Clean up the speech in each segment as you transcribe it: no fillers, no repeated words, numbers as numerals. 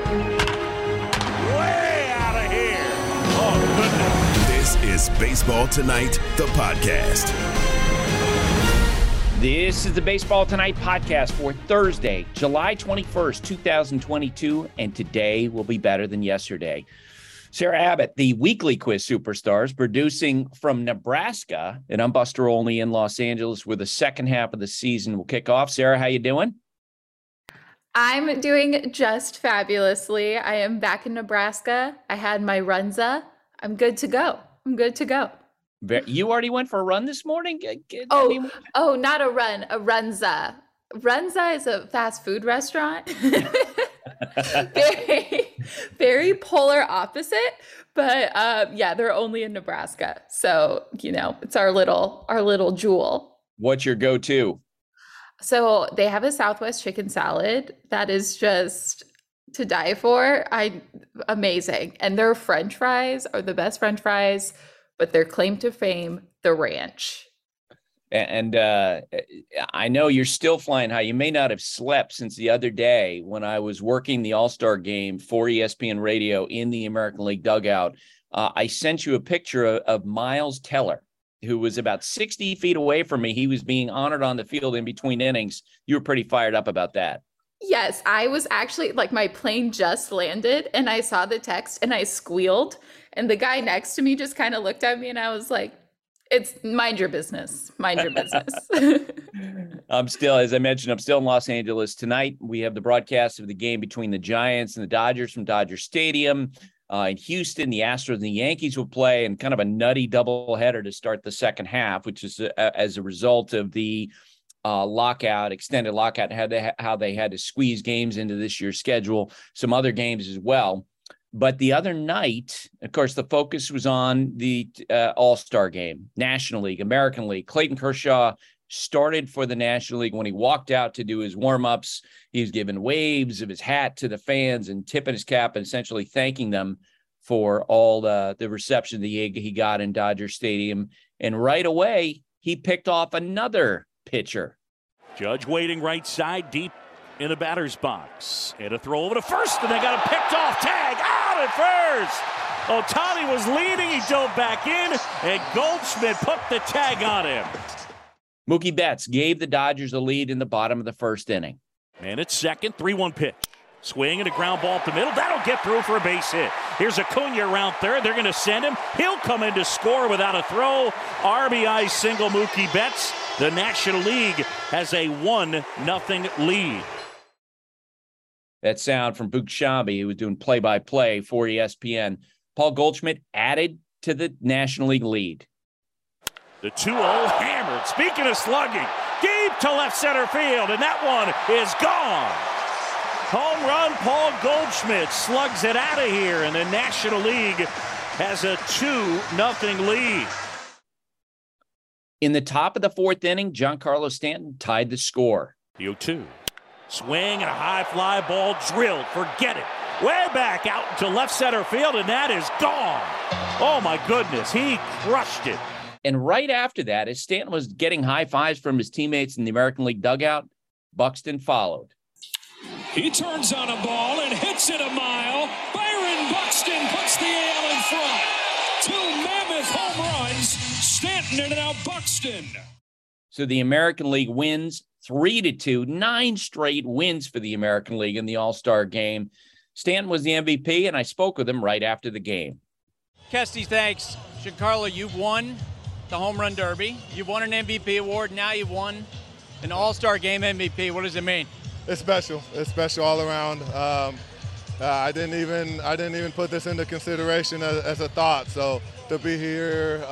Way out of here. Oh, goodness. This is Baseball Tonight, the podcast. This is the Baseball Tonight podcast for Thursday, July 21st, 2022, and today will be better than yesterday. Sarah Abbott, the weekly quiz superstars, producing from Nebraska, and I'm Buster Olney in Los Angeles, where the second half of the season will kick off. Sarah, how you doing? I'm doing just fabulously. I am back in Nebraska. I had my runza. I'm good to go. You already went for a run this morning? Not a run, a runza. Runza is a fast food restaurant. very polar opposite, but they're only in Nebraska. So, it's our little jewel. What's your go-to? So they have a Southwest chicken salad that is just to die for. Amazing. And their French fries are the best French fries, but their claim to fame, the ranch. And I know you're still flying high. You may not have slept since the other day when I was working the All-Star game for ESPN Radio in the American League dugout. I sent you a picture of Miles Teller, who was about 60 feet away from me. He was being honored on the field in between innings. You were pretty fired up about that. Yes, I was actually, my plane just landed and I saw the text and I squealed. And the guy next to me just kind of looked at me and I was like, it's mind your business. Mind your business. As I mentioned, I'm still in Los Angeles tonight. We have the broadcast of the game between the Giants and the Dodgers from Dodger Stadium. In Houston, the Astros and the Yankees will play, and kind of a nutty doubleheader to start the second half, which is as a result of the extended lockout, how they had to squeeze games into this year's schedule, some other games as well. But the other night, of course, the focus was on the All-Star game, National League, American League. Clayton Kershaw started for the National League. When he walked out to do his warm-ups, he was giving waves of his hat to the fans and tipping his cap and essentially thanking them for all the reception that he got in Dodger Stadium. And right away, he picked off another pitcher. Judge waiting right side, deep in the batter's box. And a throw over to first, and they got him picked off. Tag out at first. Ohtani was leading. He dove back in, and Goldschmidt put the tag on him. Mookie Betts gave the Dodgers a lead in the bottom of the first inning. And it's second, 3-1 pitch. Swing and a ground ball up the middle. That'll get through for a base hit. Here's Acuna around third. They're going to send him. He'll come in to score without a throw. RBI single Mookie Betts. The National League has a 1-0 lead. That sound from Boog Sciambi, who was doing play-by-play for ESPN. Paul Goldschmidt added to the National League lead. The 2-0 hammered. Speaking of slugging, deep to left center field, and that one is gone. Home run, Paul Goldschmidt slugs it out of here, and the National League has a 2-0 lead. In the top of the fourth inning, Giancarlo Stanton tied the score. The 0-2. Swing and a high fly ball drilled. Forget it. Way back out to left center field, and that is gone. Oh, my goodness. He crushed it. And right after that, as Stanton was getting high fives from his teammates in the American League dugout, Buxton followed. He turns on a ball and hits it a mile. Byron Buxton puts the AL in front. 2 mammoth home runs. Stanton and now Buxton. So the American League wins 3-2, 9 straight wins for the American League in the All-Star game. Stanton was the MVP, and I spoke with him right after the game. Kesty, thanks. Giancarlo, you've won the Home Run Derby. You've won an MVP award. Now you've won an All-Star game MVP. What does it mean? It's special. It's special all around. I didn't even put this into consideration as a thought. So to be here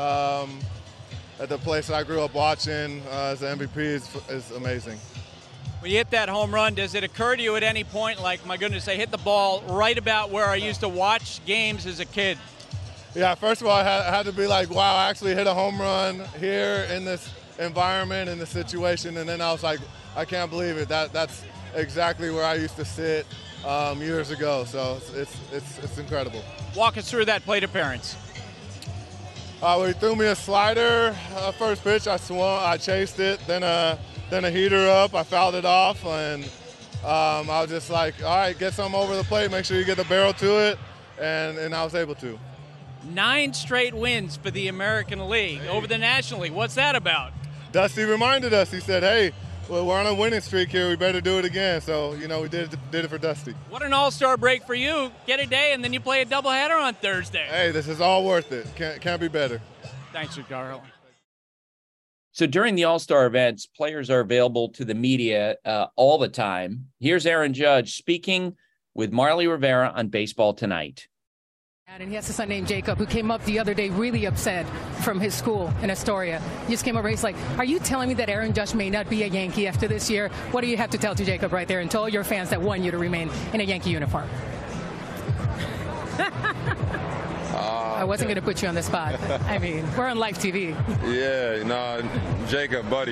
at the place I grew up watching as an MVP is amazing. When you hit that home run, does it occur to you at any point, like, my goodness, I hit the ball right about where I used to watch games as a kid? Yeah, first of all, I had to be like, wow, I actually hit a home run here in this environment, in this situation. And then I was like, I can't believe it. That's exactly where I used to sit years ago. So it's incredible. Walk us through that plate appearance. He threw me a slider, first pitch. I swung, I chased it, then a heater up. I fouled it off, and I was just like, all right, get something over the plate, make sure you get the barrel to it, and I was able to. 9 straight wins for the American League over the National League. What's that about? Dusty reminded us. He said, hey, well, we're on a winning streak here. We better do it again. So, we did it for Dusty. What an all-star break for you. Get a day, and then you play a doubleheader on Thursday. Hey, this is all worth it. Can't be better. Thanks, Giancarlo. So during the All-Star events, players are available to the media all the time. Here's Aaron Judge speaking with Marly Rivera on Baseball Tonight. And he has a son named Jacob who came up the other day really upset from his school in Astoria. He just came over. He's like, are you telling me that Aaron Judge may not be a Yankee after this year? What do you have to tell to Jacob right there and tell all your fans that want you to remain in a Yankee uniform? I wasn't going to put you on the spot. I mean, we're on live TV. Yeah, Jacob, buddy.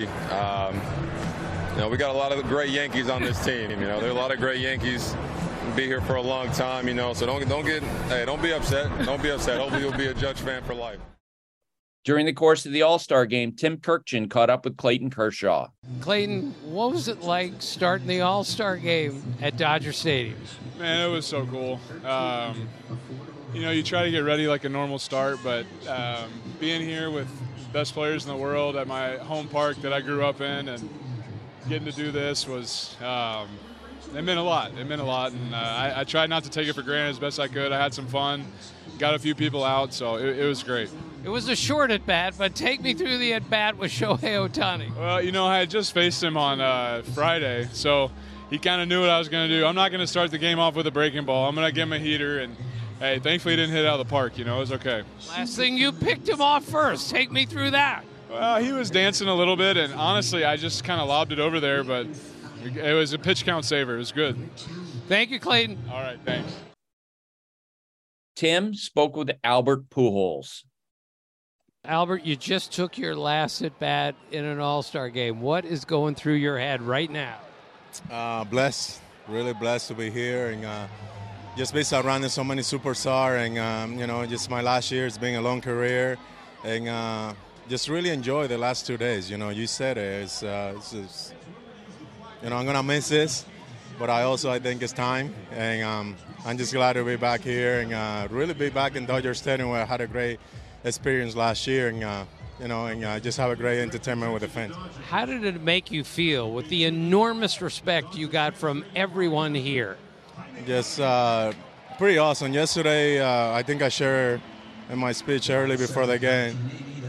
We got a lot of great Yankees on this team. There are a lot of great Yankees. Be here for a long time, so don't be upset. Don't be upset. Hopefully you'll be a Judge fan for life. During the course of the All-Star game, Tim Kirkjian caught up with Clayton Kershaw. Clayton, what was it like starting the All-Star game at Dodger Stadium? Man, it was so cool. You try to get ready like a normal start, but being here with the best players in the world at my home park that I grew up in and getting to do this was it meant a lot. And I tried not to take it for granted as best I could. I had some fun, got a few people out, so it was great. It was a short at-bat, but take me through the at-bat with Shohei Ohtani. Well, I had just faced him on Friday, so he kind of knew what I was going to do. I'm not going to start the game off with a breaking ball. I'm going to give him a heater, and, hey, thankfully he didn't hit it out of the park. It was okay. Last thing, you picked him off first. Take me through that. Well, he was dancing a little bit, and honestly, I just kind of lobbed it over there, but it was a pitch count saver. It was good. Thank you, Clayton. All right, thanks. Tim spoke with Albert Pujols. Albert, you just took your last at-bat in an All-Star game. What is going through your head right now? Blessed, really blessed to be here, and just be surrounded so many superstars, and just my last year. It's been a long career, and just really enjoy the last 2 days. You said it. It's I'm gonna miss this, but I think it's time, and I'm just glad to be back here and really be back in Dodger Stadium, where I had a great experience last year, and just have a great entertainment with the fans. How did it make you feel with the enormous respect you got from everyone here? Just pretty awesome. Yesterday, I think I shared in my speech early before the game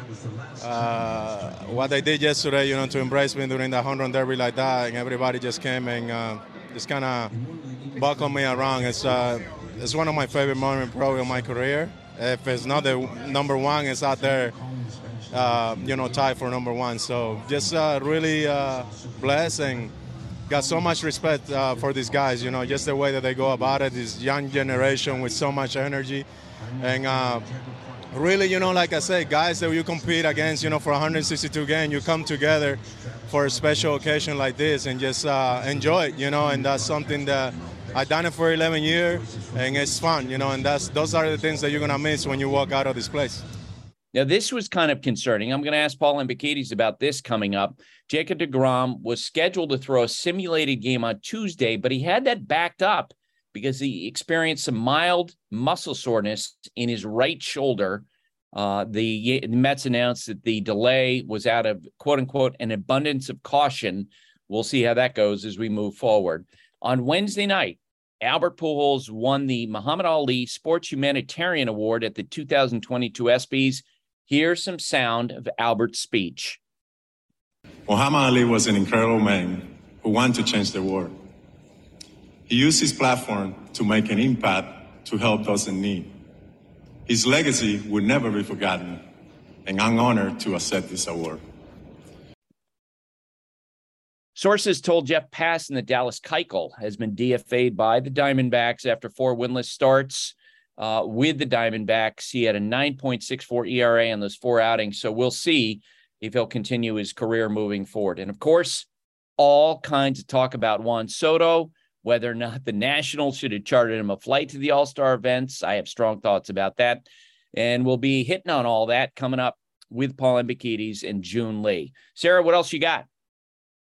what they did yesterday, to embrace me during the home run derby like that, and everybody just came and just kind of buckled me around. It's one of my favorite moments probably in my career. If it's not the number one, it's out there, tied for number one. So just really blessed and got so much respect for these guys, just the way that they go about it, this young generation with so much energy. And really, like I say, guys that you compete against, for 162 games, you come together for a special occasion like this and just enjoy it, and that's something that I've done it for 11 years, and it's fun, and those are the things that you're going to miss when you walk out of this place. Now, this was kind of concerning. I'm going to ask Paul Hembekides about this coming up. Jacob deGrom was scheduled to throw a simulated game on Tuesday, but he had that backed up because he experienced some mild muscle soreness in his right shoulder. The Mets announced that the delay was out of, quote unquote, an abundance of caution. We'll see how that goes as we move forward. On Wednesday night, Albert Pujols won the Muhammad Ali Sports Humanitarian Award at the 2022 ESPYs. Here's some sound of Albert's speech. Muhammad Ali was an incredible man who wanted to change the world. He used his platform to make an impact to help those in need. His legacy will never be forgotten, and I'm honored to accept this award. Sources told Jeff Passan that Dallas Keuchel has been DFA'd by the Diamondbacks after 4 winless starts with the Diamondbacks. He had a 9.64 ERA on those 4 outings, so we'll see if he'll continue his career moving forward. And, of course, all kinds of talk about Juan Soto, whether or not the Nationals should have chartered him a flight to the All-Star events. I have strong thoughts about that. And we'll be hitting on all that coming up with Paul Hembekides and June Lee. Sarah, what else you got?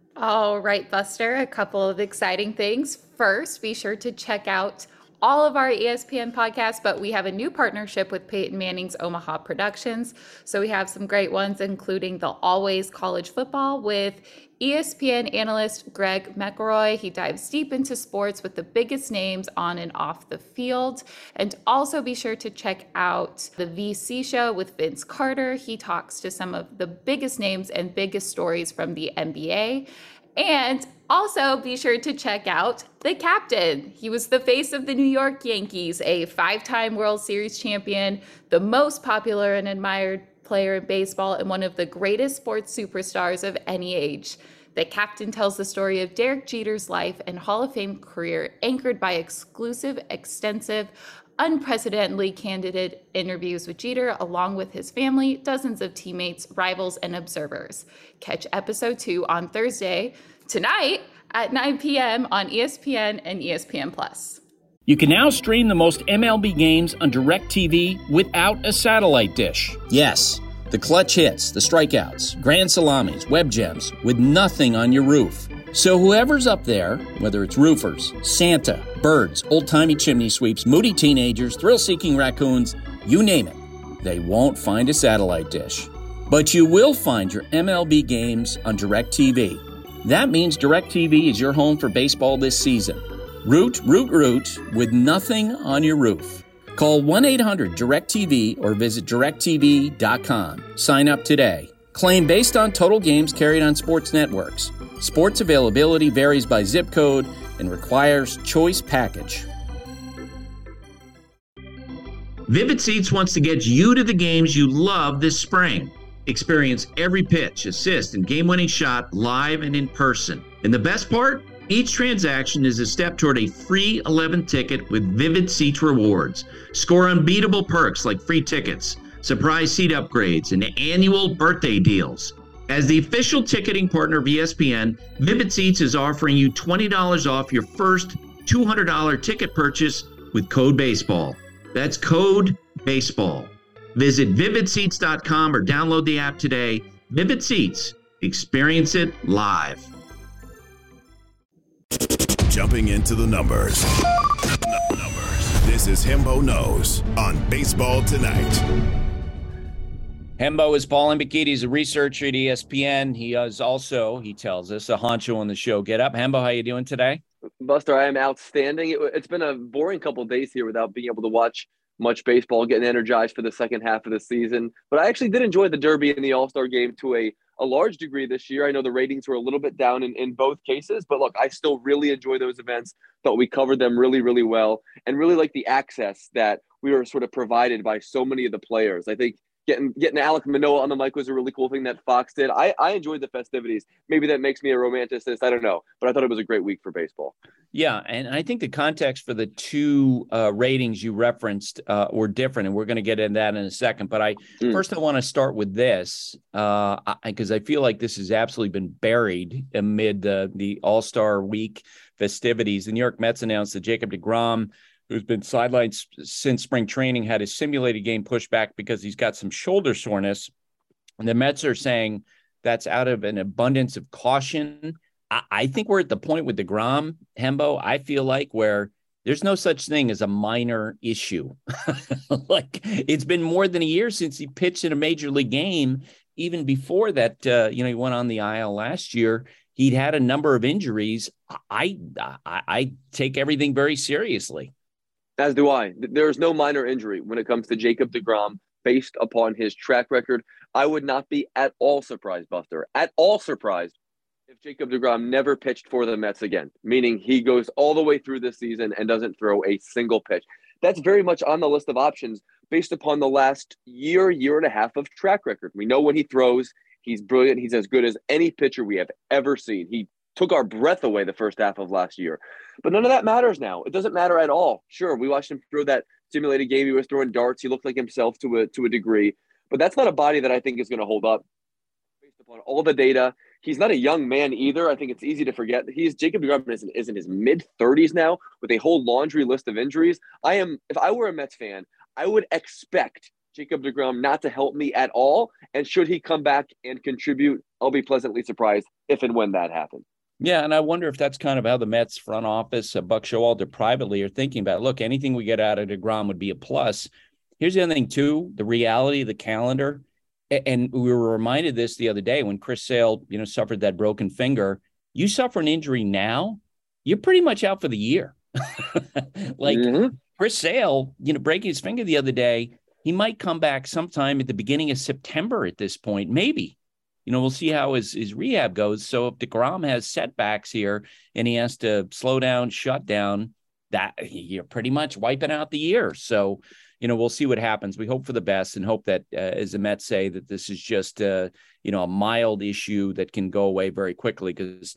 All right, Buster, a couple of exciting things. First, be sure to check out all of our ESPN podcasts, but we have a new partnership with Peyton Manning's Omaha Productions. So we have some great ones, including the Always College Football with ESPN analyst Greg McElroy. He dives deep into sports with the biggest names on and off the field. And also be sure to check out the VC show with Vince Carter. He talks to some of the biggest names and biggest stories from the NBA. And also be sure to check out the captain. He was the face of the New York Yankees, a 5-time World Series champion, the most popular and admired player in baseball, and one of the greatest sports superstars of any age. The captain tells the story of Derek Jeter's life and Hall of Fame career, anchored by exclusive, extensive, unprecedentedly candid interviews with Jeter, along with his family, dozens of teammates, rivals, and observers. Catch episode 2 on Thursday, tonight at 9 p.m. on ESPN and ESPN+. You can now stream the most MLB games on DirecTV without a satellite dish. Yes, the clutch hits, the strikeouts, grand salamis, web gems, with nothing on your roof. So whoever's up there, whether it's roofers, Santa, birds, old-timey chimney sweeps, moody teenagers, thrill-seeking raccoons, you name it, they won't find a satellite dish. But you will find your MLB games on DirecTV. That means DirecTV is your home for baseball this season. Root with nothing on your roof. Call 1-800-DIRECTV or visit directtv.com. Sign up today. Claim based on total games carried on sports networks. Sports availability varies by zip code and requires choice package. Vivid Seats wants to get you to the games you love this spring. Experience every pitch, assist, and game-winning shot live and in person. And the best part? Each transaction is a step toward a free 11th ticket with Vivid Seats rewards. Score unbeatable perks like free tickets, surprise seat upgrades, and annual birthday deals. As the official ticketing partner of ESPN, Vivid Seats is offering you $20 off your first $200 ticket purchase with code BASEBALL. That's code BASEBALL. Visit vividseats.com or download the app today. Vivid Seats. Experience it live. Jumping into the numbers. This is Hembo Knows on Baseball Tonight. Hembo is Paul Hembekides. He's a researcher at ESPN. He is also, he tells us, a honcho on the show. Get up. Hembo, how you doing today? Buster, I am outstanding. It's been a boring couple of days here without being able to watch much baseball, getting energized for the second half of the season. But I actually did enjoy the Derby and the All-Star game to a large degree this year. I know the ratings were a little bit down in both cases, but look, I still really enjoy those events. Thought we covered them really, really well, and really like the access that we were sort of provided by so many of the players. I think getting Alek Manoah on the mic was a really cool thing that Fox did. I enjoyed the festivities. Maybe that makes me a romanticist. I don't know, but I thought it was a great week for baseball. Yeah, and I think the context for the two ratings you referenced were different, and we're going to get into that in a second. But first I want to start with this, because I feel like this has absolutely been buried amid the All-Star Week festivities. The New York Mets announced that Jacob deGrom, who's been sidelined since spring training, had his simulated game pushed back because he's got some shoulder soreness. And the Mets are saying that's out of an abundance of caution. I think we're at the point with deGrom, Hembo, I feel like, where there's no such thing as a minor issue. Like, it's been more than a year since he pitched in a major league game. Even before that, he went on the IL last year. He'd had a number of injuries. I take everything very seriously. As do I. There's no minor injury when it comes to Jacob deGrom based upon his track record. I would not be at all surprised, Buster, at all surprised if Jacob deGrom never pitched for the Mets again, meaning he goes all the way through this season and doesn't throw a single pitch. That's very much on the list of options based upon the last year and a half of track record. We know when he throws, he's brilliant. He's as good as any pitcher we have ever seen. He took our breath away the first half of last year. But none of that matters now. It doesn't matter at all. Sure, we watched him throw that simulated game. He was throwing darts. He looked like himself to a degree. But that's not a body that I think is going to hold up based upon all the data. He's not a young man either. I think it's easy to forget. Jacob deGrom is in his mid-30s now with a whole laundry list of injuries. If I were a Mets fan, I would expect Jacob deGrom not to help me at all? And should he come back and contribute, I'll be pleasantly surprised if and when that happens. Yeah, and I wonder if that's kind of how the Mets front office, Buck Showalter privately, are thinking about, look, anything we get out of deGrom would be a plus. Here's the other thing, too, the reality of the calendar. And we were reminded this the other day when Chris Sale, suffered that broken finger. You suffer an injury now, you're pretty much out for the year. Chris Sale, breaking his finger the other day, he might come back sometime at the beginning of September at this point, maybe. We'll see how his rehab goes. So if deGrom has setbacks here and he has to slow down, shut down, that you're pretty much wiping out the year. So, we'll see what happens. We hope for the best and hope that, as the Mets say, that this is just, a mild issue that can go away very quickly because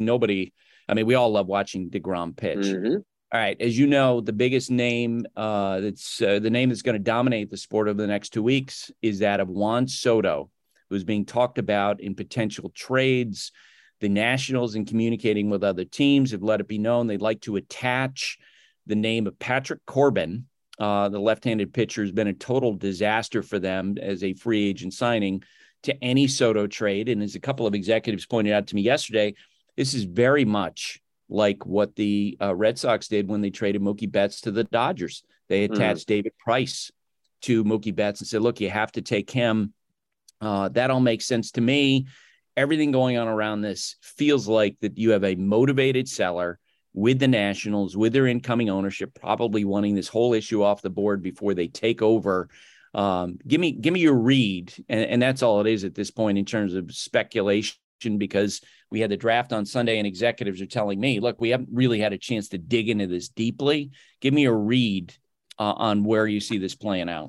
we all love watching deGrom pitch. Mm-hmm. All right. As you know, the biggest name that's the name that's going to dominate the sport over the next 2 weeks is that of Juan Soto, who's being talked about in potential trades. The Nationals, in communicating with other teams, have let it be known they'd like to attach the name of Patrick Corbin. The left-handed pitcher has been a total disaster for them as a free agent signing to any Soto trade. And as a couple of executives pointed out to me yesterday, this is very much like what the Red Sox did when they traded Mookie Betts to the Dodgers. They attached David Price to Mookie Betts and said, look, you have to take him. That all makes sense to me. Everything going on around this feels like that you have a motivated seller with the Nationals, with their incoming ownership, probably wanting this whole issue off the board before they take over. Give me your read. And that's all it is at this point in terms of speculation, because we had the draft on Sunday and executives are telling me, look, we haven't really had a chance to dig into this deeply. Give me a read on where you see this playing out.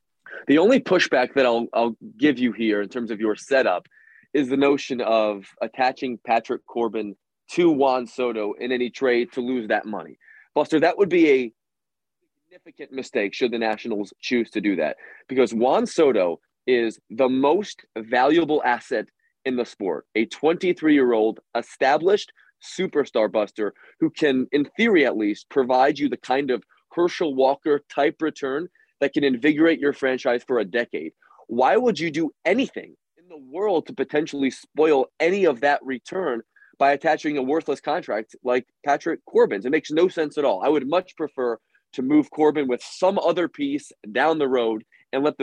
The only pushback that I'll give you here in terms of your setup is the notion of attaching Patrick Corbin to Juan Soto in any trade to lose that money. Buster, that would be a significant mistake should the Nationals choose to do that, because Juan Soto is the most valuable asset in the sport, a 23-year-old established superstar, Buster, who can, in theory at least, provide you the kind of Herschel Walker type return that can invigorate your franchise for a decade. Why would you do anything in the world to potentially spoil any of that return by attaching a worthless contract like Patrick Corbin's? It makes no sense at all. I would much prefer to move Corbin with some other piece down the road and let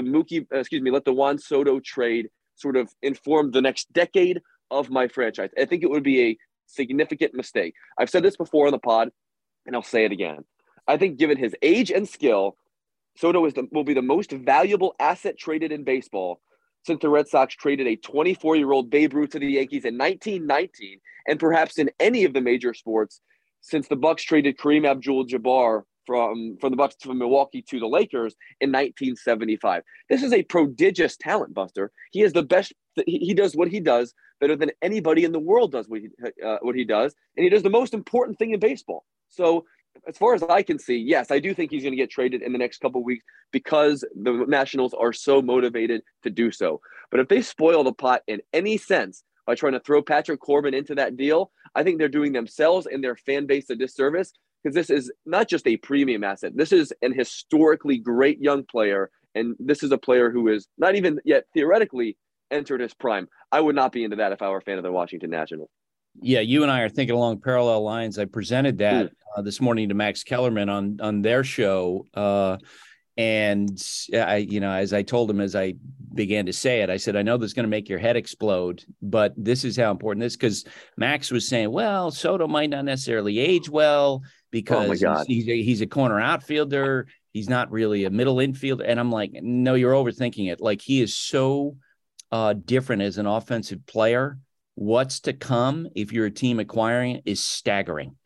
the Juan Soto trade sort of inform the next decade of my franchise. I think it would be a significant mistake. I've said this before on the pod, and I'll say it again. I think given his age and skill, Soto will be the most valuable asset traded in baseball since the Red Sox traded a 24-year-old Babe Ruth to the Yankees in 1919, and perhaps in any of the major sports since the Bucks traded Kareem Abdul-Jabbar from the Bucks from Milwaukee to the Lakers in 1975. This is a prodigious talent, Buster. He is the best. He does what he does better than anybody in the world does what he does, and he does the most important thing in baseball. So, as far as I can see, yes, I do think he's going to get traded in the next couple of weeks because the Nationals are so motivated to do so. But if they spoil the pot in any sense by trying to throw Patrick Corbin into that deal, I think they're doing themselves and their fan base a disservice, because this is not just a premium asset. This is an historically great young player, and this is a player who is not even yet theoretically entered his prime. I would not be into that if I were a fan of the Washington Nationals. Yeah, you and I are thinking along parallel lines. I presented that this morning to Max Kellerman on their show. And as I told him, as I began to say it, I said, I know this is going to make your head explode, but this is how important this is, because Max was saying, well, Soto might not necessarily age well because he's a corner outfielder. He's not really a middle infielder. And I'm like, no, you're overthinking it. Like, he is so different as an offensive player. What's to come if you're a team acquiring it is staggering.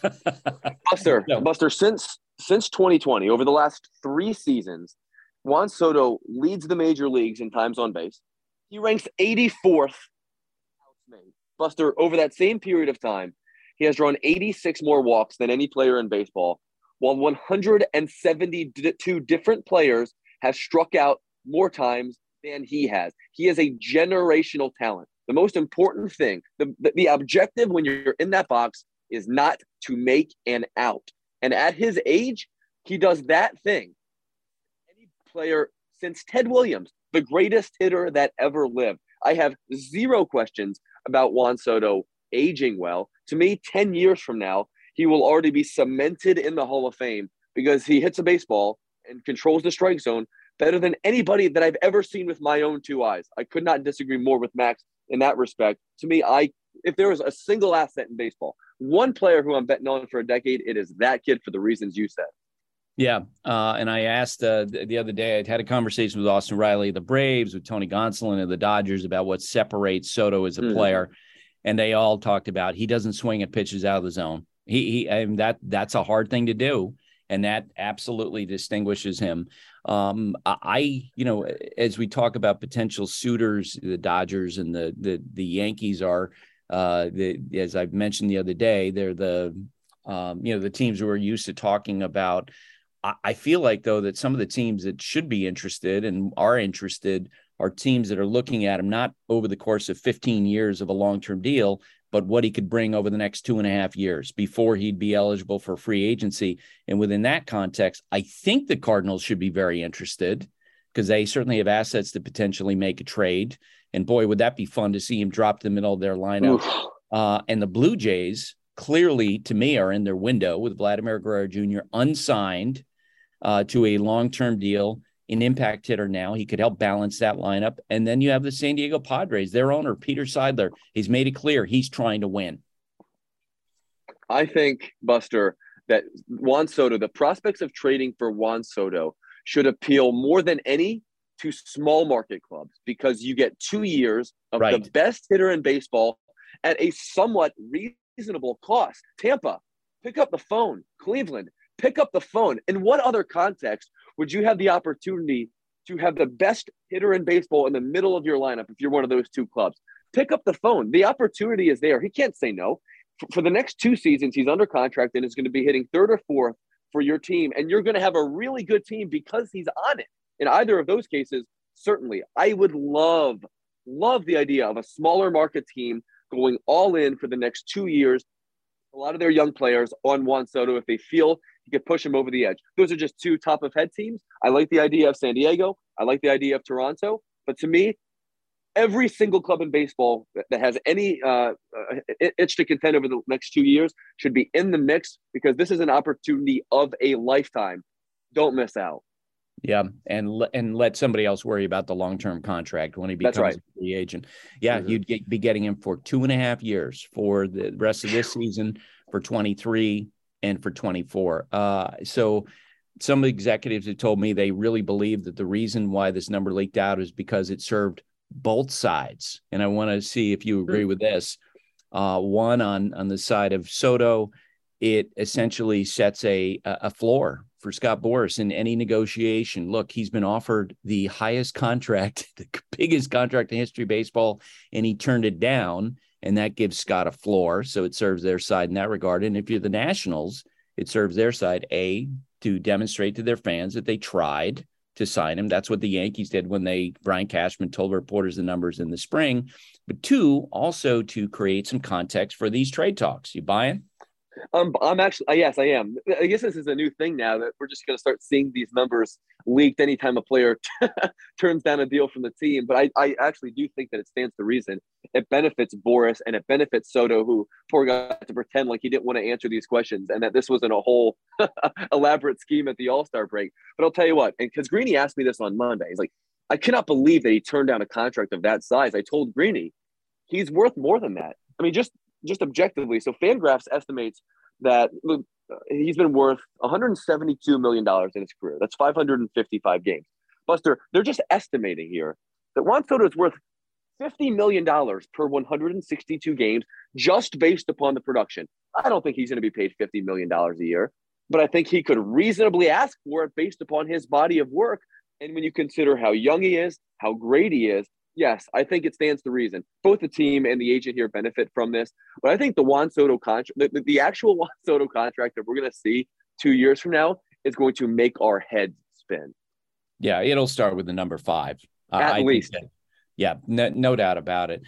Buster, since 2020, over the last 3 seasons, Juan Soto leads the major leagues in times on base. He ranks 84th. Buster, over that same period of time, he has drawn 86 more walks than any player in baseball, while 172 different players have struck out more times than he has. He is a generational talent. The most important thing, the objective when you're in that box is not to make an out. And at his age, he does that thing any player since Ted Williams, the greatest hitter that ever lived. I have zero questions about Juan Soto aging well. To me, 10 years from now, he will already be cemented in the Hall of Fame because he hits a baseball and controls the strike zone better than anybody that I've ever seen with my own two eyes. I could not disagree more with Max in that respect. To me, if there was a single asset in baseball, one player who I'm betting on for a decade, it is that kid for the reasons you said. Yeah. And I asked the other day, I'd had a conversation with Austin Riley of the Braves, with Tony Gonsolin of the Dodgers about what separates Soto as a player. And they all talked about he doesn't swing at pitches out of the zone. That's a hard thing to do. And that absolutely distinguishes him. As we talk about potential suitors, the Dodgers and the Yankees are, as I've mentioned the other day, they're the teams who are used to talking about. I feel like, though, that some of the teams that should be interested and are interested are teams that are looking at him not over the course of 15 years of a long-term deal, but what he could bring over the next 2.5 years before he'd be eligible for free agency. And within that context, I think the Cardinals should be very interested because they certainly have assets to potentially make a trade. And boy, would that be fun to see him drop the middle of their lineup. And the Blue Jays clearly, to me, are in their window with Vladimir Guerrero Jr. unsigned to a long-term deal, an impact hitter now. He could help balance that lineup. And then you have the San Diego Padres, their owner, Peter Seidler. He's made it clear he's trying to win. I think, Buster, that Juan Soto, the prospects of trading for Juan Soto should appeal more than any to small market clubs because you get 2 years of the best hitter in baseball at a somewhat reasonable cost. Tampa, pick up the phone. Cleveland, pick up the phone. In what other context would you have the opportunity to have the best hitter in baseball in the middle of your lineup if you're one of those two clubs? Pick up the phone. The opportunity is there. He can't say no. For the next 2 seasons, he's under contract and is going to be hitting third or fourth for your team. And you're going to have a really good team because he's on it. In either of those cases, certainly, I would love the idea of a smaller market team going all in for the next 2 years. A lot of their young players on Juan Soto, if they feel he could push him over the edge. Those are just two top of head teams. I like the idea of San Diego. I like the idea of Toronto. But to me, every single club in baseball that has any itch to contend over the next 2 years should be in the mix because this is an opportunity of a lifetime. Don't miss out. Yeah, and let somebody else worry about the long-term contract when he becomes a free agent. Yeah, you'd be getting him for 2.5 years for the rest of this season, for 23 and for 24. So some executives have told me they really believe that the reason why this number leaked out is because it served both sides. And I want to see if you agree with this. One, on the side of Soto, it essentially sets a floor for Scott Boras in any negotiation. Look, he's been offered the highest contract, the biggest contract in history of baseball, and he turned it down, and that gives Scott a floor. So it serves their side in that regard. And if you're the Nationals, it serves their side, A, to demonstrate to their fans that they tried to sign him. That's what the Yankees did when Brian Cashman told reporters the numbers in the spring. But 2, also to create some context for these trade talks. You buying? I'm actually, yes, I am. I guess this is a new thing now that we're just going to start seeing these numbers leaked anytime a player turns down a deal from the team. But I actually do think that it stands to reason. It benefits Boras and it benefits Soto, who poor guy got to pretend like he didn't want to answer these questions and that this wasn't a whole elaborate scheme at the All-Star break. But I'll tell you what, and because Greeny asked me this on Monday, he's like, I cannot believe that he turned down a contract of that size. I told Greeny, he's worth more than that. I mean, just objectively. So Fangraphs estimates that he's been worth $172 million in his career. That's 555 games. Buster, they're just estimating here that Juan Soto is worth $50 million per 162 games just based upon the production. I don't think he's going to be paid $50 million a year, but I think he could reasonably ask for it based upon his body of work. And when you consider how young he is, how great he is, yes, I think it stands to reason. Both the team and the agent here benefit from this. But I think the Juan Soto contract, the actual Juan Soto contract that we're going to see 2 years from now is going to make our heads spin. Yeah, it'll start with the number 5. At least. Yeah, no doubt about it.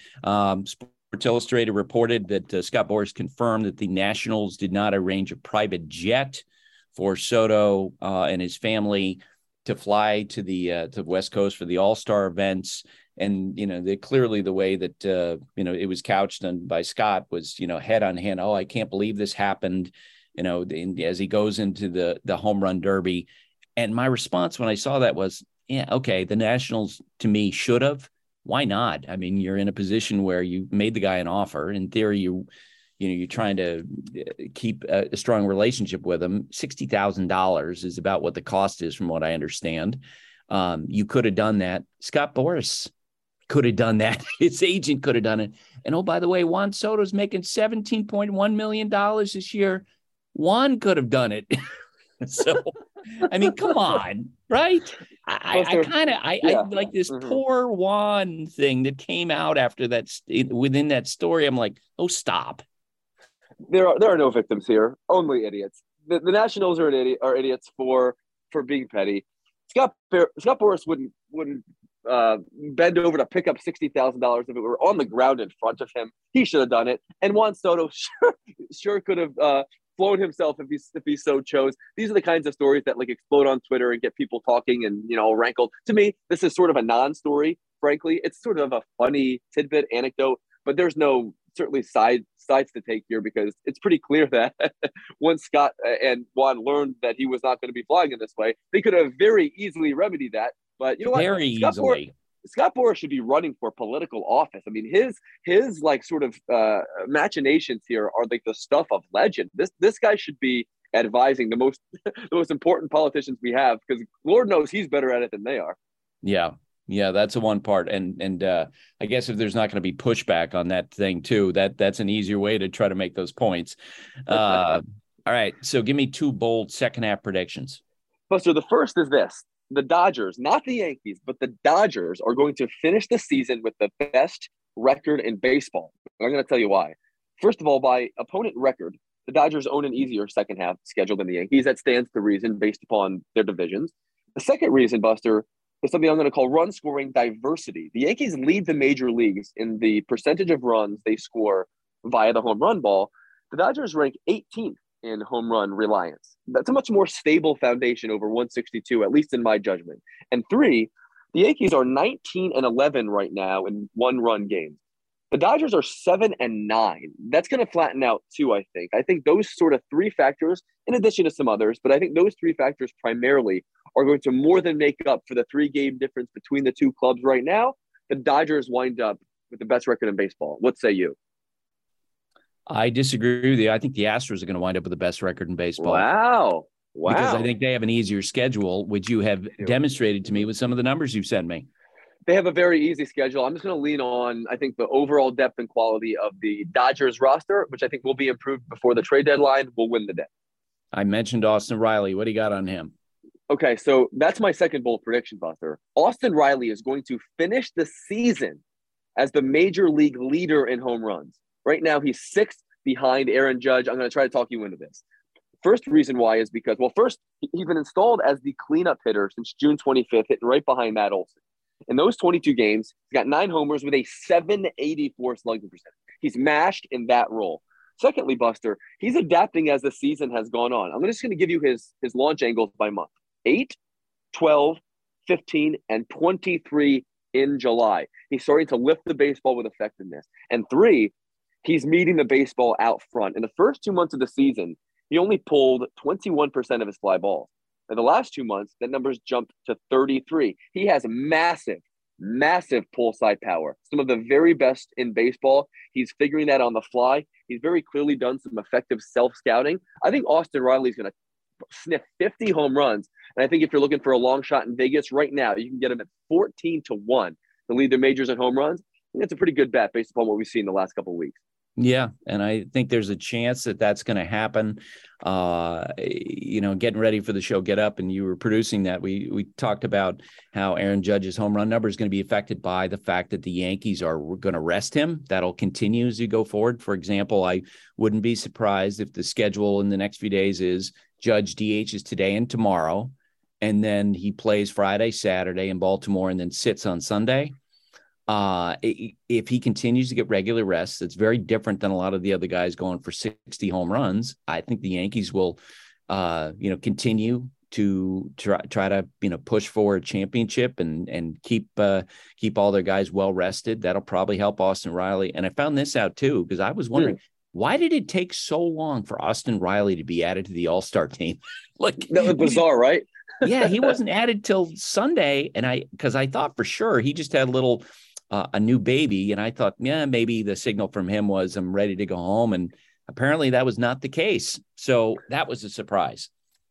Sports Illustrated reported that Scott Boras confirmed that the Nationals did not arrange a private jet for Soto and his family. to fly to the West Coast for the All-Star events. And, clearly the way that, it was couched by Scott was, head on hand. Oh, I can't believe this happened, as he goes into the home run derby. And my response when I saw that was, yeah, okay, the Nationals to me should have. Why not? I mean, you're in a position where you made the guy an offer. In theory, you're trying to keep a strong relationship with him. $60,000 is about what the cost is, from what I understand. You could have done that. Scott Boras could have done that. His agent could have done it. And oh, by the way, Juan Soto's making $17.1 million this year. Juan could have done it. So, I mean, come on, right? I like this poor Juan thing that came out after that within that story. I'm like, oh, stop. There are no victims here, only idiots. The Nationals are idiots for being petty. Scott Boras wouldn't bend over to pick up $60,000 if it were on the ground in front of him. He should have done it. And Juan Soto sure could have flown himself if he so chose. These are the kinds of stories that explode on Twitter and get people talking and rankled. To me, this is sort of a non-story. Frankly, it's sort of a funny tidbit anecdote, but there's no certainly sides to take here, because it's pretty clear that once Scott and Juan learned that he was not going to be flying in this way, they could have very easily remedied that. But you know what? Scott Boras should be running for political office. I mean, his machinations here are the stuff of legend. This guy should be advising the most important politicians we have, because Lord knows he's better at it than they are. Yeah, that's the one part. And I guess if there's not going to be pushback on that thing too, that's an easier way to try to make those points. All right, so give me two bold second half predictions. Buster, the first is this. The Dodgers, not the Yankees, but the Dodgers are going to finish the season with the best record in baseball. I'm going to tell you why. First of all, by opponent record, the Dodgers own an easier second half schedule than the Yankees. That stands to reason based upon their divisions. The second reason, Buster, is something I'm going to call run scoring diversity. The Yankees lead the major leagues in the percentage of runs they score via the home run ball. The Dodgers rank 18th in home run reliance. That's a much more stable foundation over 162, at least in my judgment. And three, the Yankees are 19-11 right now in one-run games. The Dodgers are 7-9. That's going to flatten out too, I think. I think those sort of three factors, in addition to some others, but I think those three factors primarily are going to more than make up for the 3-game difference between the two clubs right now. The Dodgers wind up with the best record in baseball. What say you? I disagree with you. I think the Astros are going to wind up with the best record in baseball. Wow. Because I think they have an easier schedule, which you have demonstrated to me with some of the numbers you've sent me. They have a very easy schedule. I'm just going to lean on, I think, the overall depth and quality of the Dodgers roster, which I think will be improved before the trade deadline, will win the day. I mentioned Austin Riley. What do you got on him? Okay, so that's my second bold prediction, Buster. Austin Riley is going to finish the season as the major league leader in home runs. Right now, he's 6th behind Aaron Judge. I'm going to try to talk you into this. First reason why is because, well, first, he's been installed as the cleanup hitter since June 25th, hitting right behind Matt Olson. In those 22 games, he's got 9 homers with a 784 slugging percentage. He's mashed in that role. Secondly, Buster, he's adapting as the season has gone on. I'm just going to give you his launch angles by month. 8, 12, 15, and 23 in July. He's starting to lift the baseball with effectiveness. And 3, he's meeting the baseball out front. In the first 2 months of the season, he only pulled 21% of his fly balls. In the last 2 months, that number's jumped to 33. He has massive pull side power. Some of the very best in baseball. He's figuring that on the fly. He's very clearly done some effective self-scouting. I think Austin Riley's going to sniff 50 home runs. And I think if you're looking for a long shot in Vegas right now, you can get him at 14-1 to lead the majors in home runs. I think that's a pretty good bet based upon what we've seen the last couple of weeks. Yeah, and I think there's a chance that that's going to happen. Getting ready for the show Get Up, and you were producing that. We talked about how Aaron Judge's home run number is going to be affected by the fact that the Yankees are going to rest him. That'll continue as you go forward. For example, I wouldn't be surprised if the schedule in the next few days is Judge DHs today and tomorrow, and then he plays Friday, Saturday in Baltimore, and then sits on Sunday. If he continues to get regular rest, it's very different than a lot of the other guys going for 60 home runs. I think the Yankees will, continue to try to push for a championship and keep all their guys well rested. That'll probably help Austin Riley. And I found this out too, because I was wondering, why did it take so long for Austin Riley to be added to the All-Star team? Like, that was bizarre, right? Yeah, he wasn't added till Sunday, and because I thought for sure he just had a new baby, and I thought, maybe the signal from him was I'm ready to go home, and apparently that was not the case. So that was a surprise.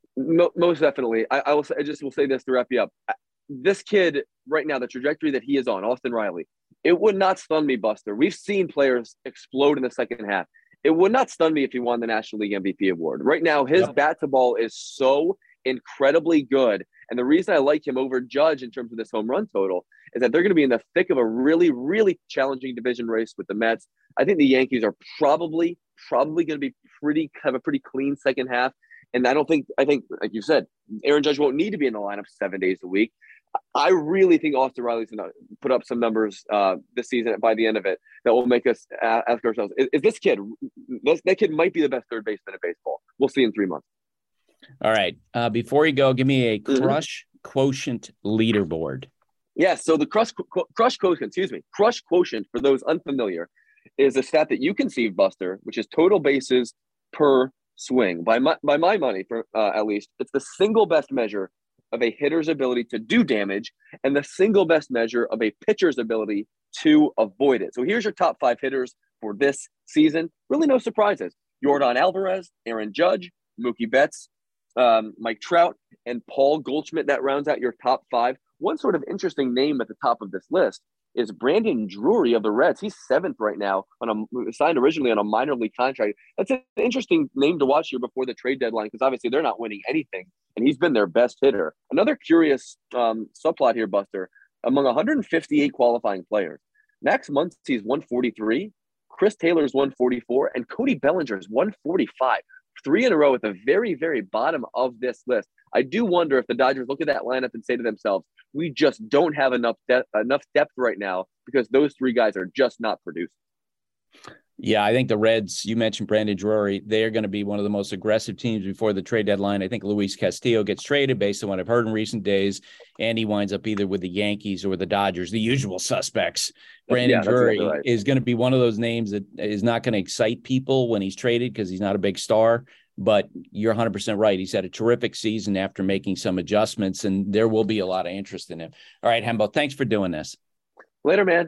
Most definitely. I will say this to wrap you up. This kid right now, the trajectory that he is on, Austin Riley, it would not stun me, Buster. We've seen players explode in the second half. It would not stun me if he won the National League MVP award. Right now, his bat to ball is so incredibly good. And the reason I like him over Judge in terms of this home run total is that they're going to be in the thick of a really, really challenging division race with the Mets. I think the Yankees are probably going to be have a pretty clean second half. And I think, like you said, Aaron Judge won't need to be in the lineup 7 days a week. I really think Austin Riley's going to put up some numbers this season by the end of it that will make us ask ourselves, is this kid, that kid might be the best third baseman in baseball. We'll see in 3 months. All right. Before you go, give me a crush quotient leaderboard. Yeah. So the crush quotient, for those unfamiliar, is a stat that you conceived, Buster, which is total bases per swing. By my money, at least, it's the single best measure of a hitter's ability to do damage and the single best measure of a pitcher's ability to avoid it. So here's your top 5 hitters for this season. Really no surprises. Yordan Alvarez, Aaron Judge, Mookie Betts, Mike Trout, and Paul Goldschmidt. That rounds out your top 5. One sort of interesting name at the top of this list is Brandon Drury of the Reds. He's 7th right now, signed originally on a minor league contract. That's an interesting name to watch here before the trade deadline, because obviously they're not winning anything, and he's been their best hitter. Another curious subplot here, Buster, among 158 qualifying players, Max Muncy's 143, Chris Taylor's 144, and Cody Bellinger's 145. 3 in a row at the very, very bottom of this list. I do wonder if the Dodgers look at that lineup and say to themselves, we just don't have enough depth right now because those 3 guys are just not producing. Yeah, I think the Reds, you mentioned Brandon Drury, they are going to be one of the most aggressive teams before the trade deadline. I think Luis Castillo gets traded based on what I've heard in recent days, and he winds up either with the Yankees or the Dodgers, the usual suspects. Brandon Drury is going to be one of those names that is not going to excite people when he's traded because he's not a big star. But you're 100% right. He's had a terrific season after making some adjustments, and there will be a lot of interest in him. All right, Hembo, thanks for doing this. Later, man.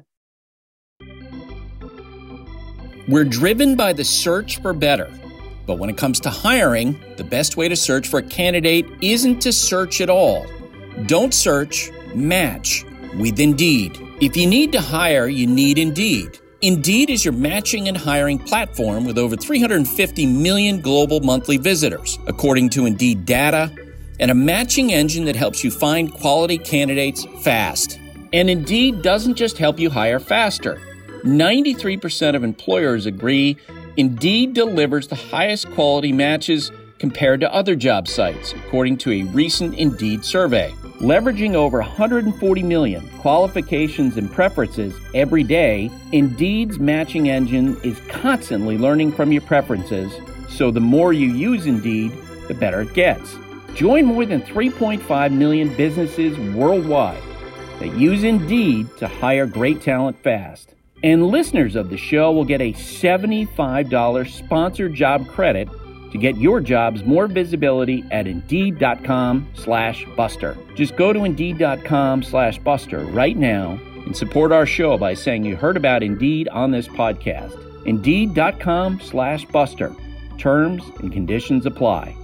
We're driven by the search for better. But when it comes to hiring, the best way to search for a candidate isn't to search at all. Don't search, match with Indeed. If you need to hire, you need Indeed. Indeed is your matching and hiring platform with over 350 million global monthly visitors, according to Indeed data, and a matching engine that helps you find quality candidates fast. And Indeed doesn't just help you hire faster. 93% of employers agree Indeed delivers the highest quality matches compared to other job sites, according to a recent Indeed survey. Leveraging over 140 million qualifications and preferences every day, Indeed's matching engine is constantly learning from your preferences, so the more you use Indeed, the better it gets. Join more than 3.5 million businesses worldwide that use Indeed to hire great talent fast. And listeners of the show will get a $75 sponsored job credit to get your jobs more visibility at Indeed.com/Buster. Just go to Indeed.com/Buster right now and support our show by saying you heard about Indeed on this podcast. Indeed.com/Buster. Terms and conditions apply.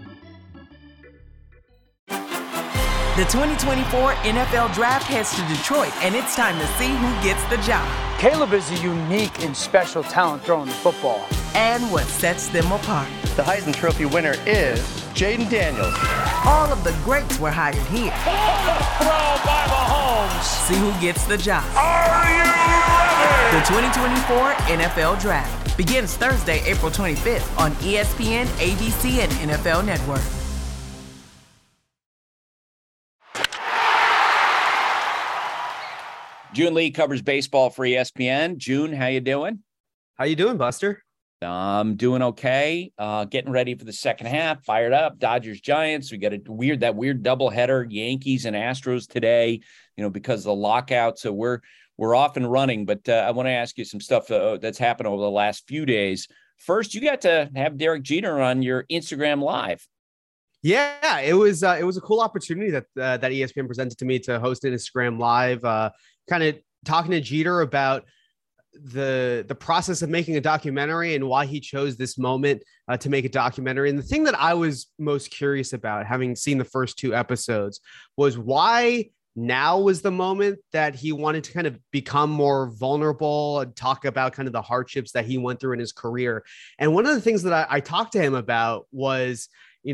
The 2024 NFL Draft heads to Detroit, and it's time to see who gets the job. Caleb is a unique and special talent throwing the football. And what sets them apart. The Heisman Trophy winner is Jaden Daniels. All of the greats were hired here. Throw by Mahomes. See who gets the job. Are you ready? The 2024 NFL Draft begins Thursday, April 25th on ESPN, ABC, and NFL Network. June Lee covers baseball for ESPN. June, how you doing? How you doing, Buster? I'm doing okay. Getting ready for the second half. Fired up. Dodgers Giants. We got that weird doubleheader. Yankees and Astros today. Because of the lockout. So we're off and running. But I want to ask you some stuff that's happened over the last few days. First, you got to have Derek Jeter on your Instagram Live. Yeah, it was a cool opportunity that ESPN presented to me to host an Instagram Live, kind of talking to Jeter about the process of making a documentary and why he chose this moment to make a documentary. And the thing that I was most curious about, having seen the first 2 episodes, was why now was the moment that he wanted to kind of become more vulnerable and talk about kind of the hardships that he went through in his career. And one of the things that I talked to him about was,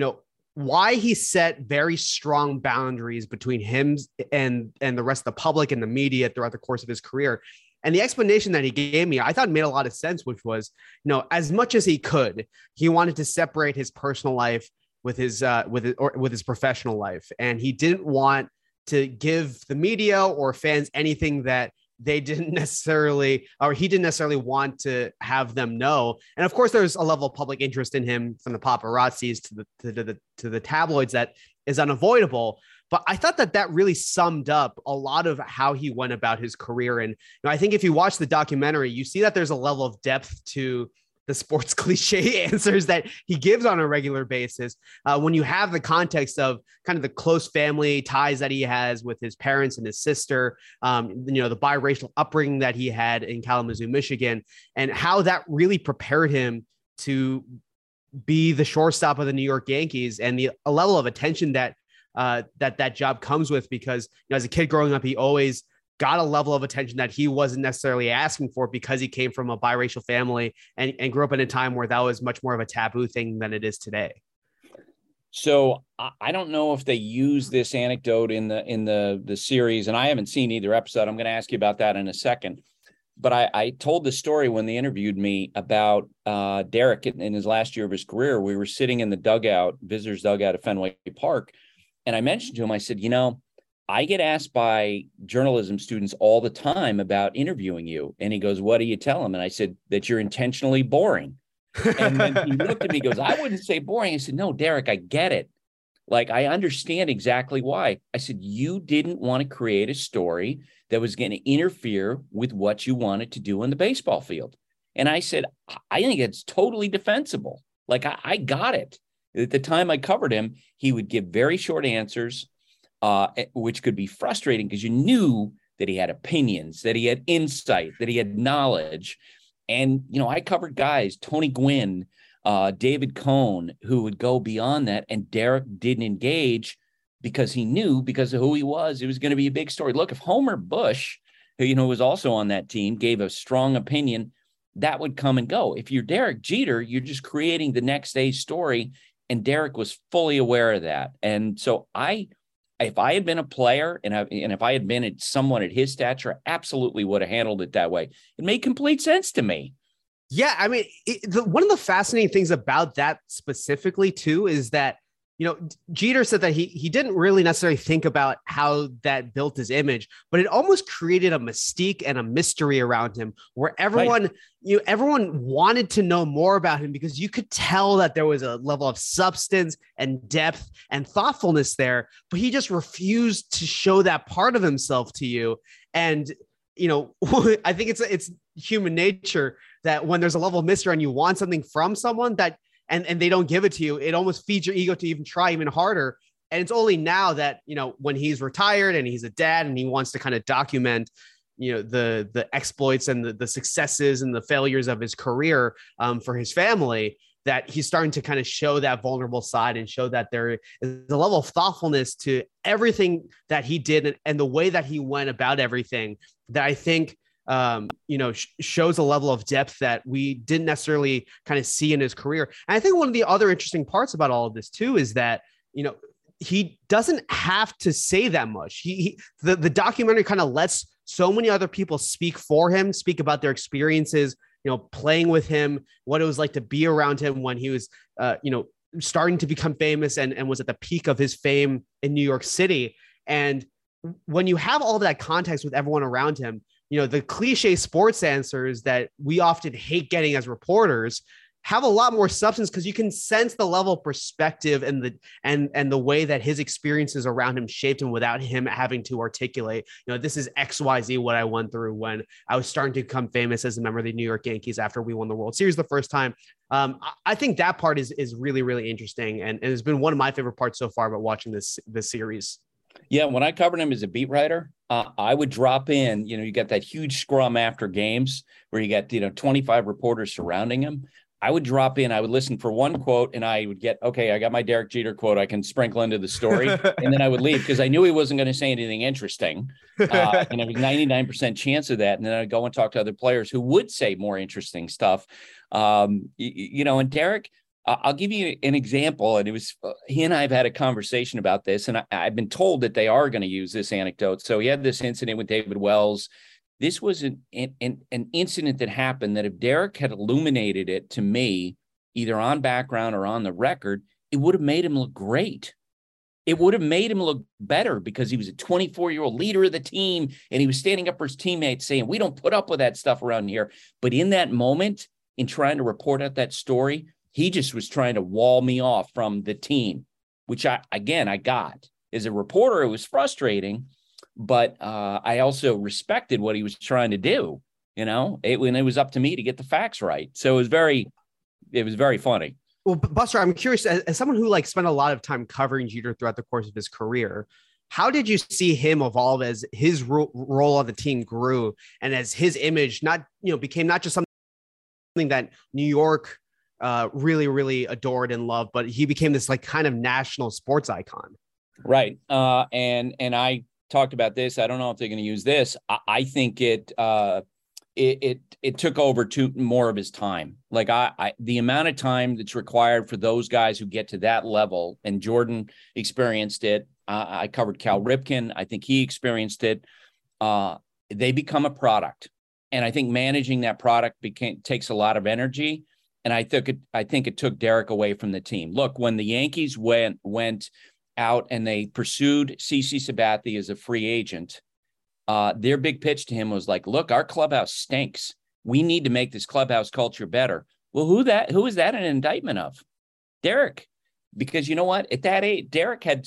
why he set very strong boundaries between him and the rest of the public and the media throughout the course of his career. And the explanation that he gave me, I thought made a lot of sense, which was, as much as he could, he wanted to separate his personal life with his professional life. And he didn't want to give the media or fans anything that he didn't necessarily want to have them know. And of course, there's a level of public interest in him, from the paparazzis to the tabloids, that is unavoidable. But I thought that really summed up a lot of how he went about his career. And I think if you watch the documentary, you see that there's a level of depth to the sports cliche answers that he gives on a regular basis. When you have the context of kind of the close family ties that he has with his parents and his sister, the biracial upbringing that he had in Kalamazoo, Michigan, and how that really prepared him to be the shortstop of the New York Yankees, and a level of attention that job comes with, because as a kid growing up, he always got a level of attention that he wasn't necessarily asking for, because he came from a biracial family and grew up in a time where that was much more of a taboo thing than it is today. So I don't know if they use this anecdote in the series, and I haven't seen either episode. I'm going to ask you about that in a second. But I told the story when they interviewed me about Derek in his last year of his career. We were sitting in the visitors dugout at Fenway Park, and I mentioned to him, I said, I get asked by journalism students all the time about interviewing you. And he goes, what do you tell them? And I said, that you're intentionally boring. And then he looked at me, goes, I wouldn't say boring. I said, no, Derek, I get it. Like, I understand exactly why. I said, you didn't want to create a story that was going to interfere with what you wanted to do on the baseball field. And I said, I think it's totally defensible. Like, I got it. At the time I covered him, he would give very short answers, which could be frustrating, because you knew that he had opinions, that he had insight, that he had knowledge. And, I covered guys, Tony Gwynn, David Cohn, who would go beyond that. And Derek didn't engage because he knew, because of who he was, it was going to be a big story. Look, if Homer Bush, who was also on that team, gave a strong opinion, that would come and go. If you're Derek Jeter, you're just creating the next day's story. And Derek was fully aware of that. And so if I had been a player and if I had been someone at his stature, absolutely would have handled it that way. It made complete sense to me. Yeah. I mean, one of the fascinating things about that specifically too, is that, Jeter said that he didn't really necessarily think about how that built his image, but it almost created a mystique and a mystery around him, where everyone wanted to know more about him, because you could tell that there was a level of substance and depth and thoughtfulness there, but he just refused to show that part of himself to you. And, I think it's human nature that when there's a level of mystery and you want something from someone that, and they don't give it to you, it almost feeds your ego to even try even harder. And it's only now that, when he's retired and he's a dad and he wants to kind of document, the exploits and the successes and the failures of his career for his family, that he's starting to kind of show that vulnerable side and show that there is a level of thoughtfulness to everything that he did and the way that he went about everything, that I think shows a level of depth that we didn't necessarily kind of see in his career. And I think one of the other interesting parts about all of this too is that, he doesn't have to say that much. The documentary kind of lets so many other people speak for him, speak about their experiences, playing with him, what it was like to be around him when he was, starting to become famous and was at the peak of his fame in New York City. And when you have all of that context with everyone around him, the cliche sports answers that we often hate getting as reporters have a lot more substance, because you can sense the level of perspective and the way that his experiences around him shaped him without him having to articulate, this is XYZ what I went through when I was starting to become famous as a member of the New York Yankees after we won the World Series the first time. I think that part is really, really interesting. And it's been one of my favorite parts so far about watching this series. Yeah, when I covered him as a beat writer, I would drop in, you get that huge scrum after games where you get, 25 reporters surrounding him. I would drop in, I would listen for one quote, and I would get, okay, I got my Derek Jeter quote I can sprinkle into the story. And then I would leave because I knew he wasn't going to say anything interesting. And it was 99% chance of that. And then I'd go and talk to other players who would say more interesting stuff. And Derek, I'll give you an example. And it was, he and I have had a conversation about this, and I've been told that they are going to use this anecdote. So he had this incident with David Wells. This was an incident that happened that if Derek had illuminated it to me, either on background or on the record, it would have made him look great. It would have made him look better because he was a 24-year-old leader of the team, and he was standing up for his teammates saying, we don't put up with that stuff around here. But in that moment, in trying to report out that story, he just was trying to wall me off from the team, which I got. As a reporter, it was frustrating. But I also respected what he was trying to do, when it was up to me to get the facts right. So it was very funny. Well, Buster, I'm curious, as someone who spent a lot of time covering Jeter throughout the course of his career, how did you see him evolve as his role on the team grew and as his image became not just something that New York really, really adored and loved, but he became this kind of national sports icon? Right. And I talked about this. I don't know if they're going to use this. I think it took over more of his time. The amount of time that's required for those guys who get to that level, and Jordan experienced it. I covered Cal Ripken. I think he experienced it. They become a product, and I think managing that product takes a lot of energy. And I think it took Derek away from the team. Look, when the Yankees went out and they pursued CC Sabathia as a free agent, their big pitch to him was look, our clubhouse stinks. We need to make this clubhouse culture better. Well, who is that an indictment of? Derek. Because you know what? At that age, Derek had